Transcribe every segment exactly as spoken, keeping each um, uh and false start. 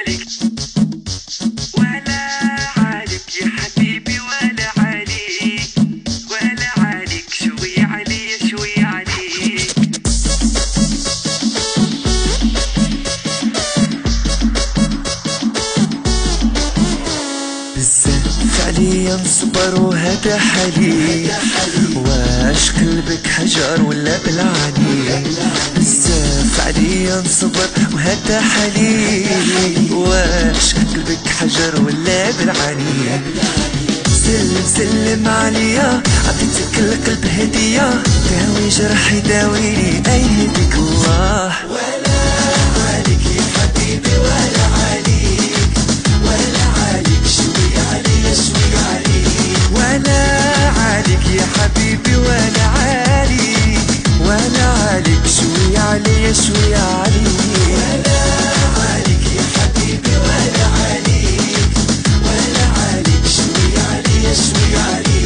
عليك ولا عليك يا حبيبي ولا عليك ولا عليك شوي علي شوي عليك. بزاف عليا نصبر وهذا حالي، واش قلبك حجر ولا بالعاني؟ بزاف عليا نصبر وهذا حالي، واش قلبك حجر ولا بالعاني؟ سلم سلم عليا عطيتك القلب هدية، داوي جرحي داويني ايدك الله. ولا عليك يا حبيبي ولا عليك ولا عليك شوي عليا شوي عليك. ولا عليك يا حبيبي ولا عليك ولا عليك شوي عليا شوي عليك. ولا عليك يا حبيبي ولا عليك ولا عليك شوي عليا شوي عليك.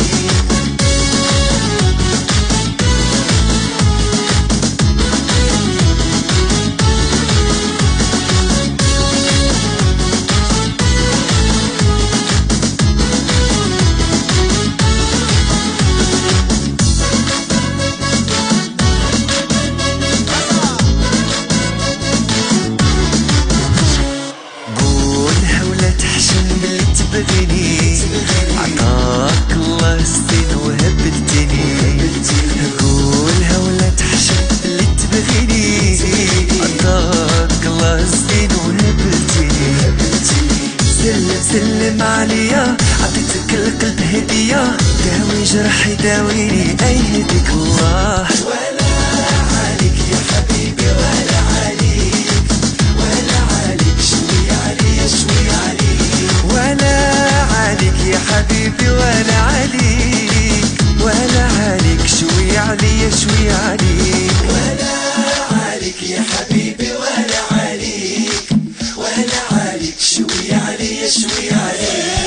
عطاك الله سنين وهبلتني، قولها ولا تحشم اللي تبغيني. عطاك الله سنين وهبلتني، سلم سلم عليا عطيتك القلب هدية، داوي جرحي داويني ايدك الله. ولا عليك يا حبيبي ولا عليك ولا عليك شوي عليا شوي عليك. ولا عليك يا حبيبي ولا عليك ولا عليك شوي عليا شوي عليك. ولا عليك يا حبيبي ولا عليك ولا عليك شوي عليا شوي عليك.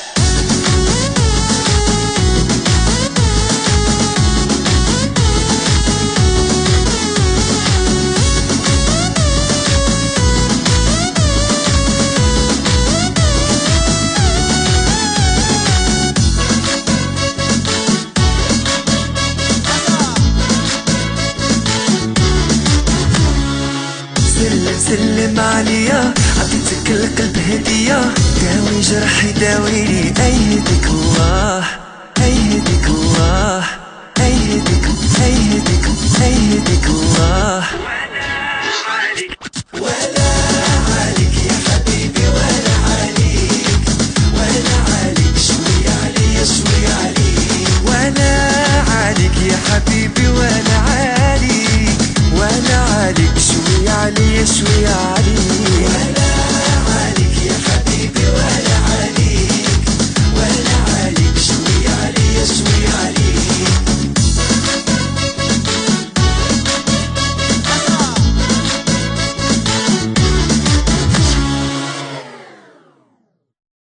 سلم سلم عليا عطيتك القلب هدية، داوي جرحي داويني ايدك الله ايدك الله ايدك ايدك ايدك الله. ولا عليك ولا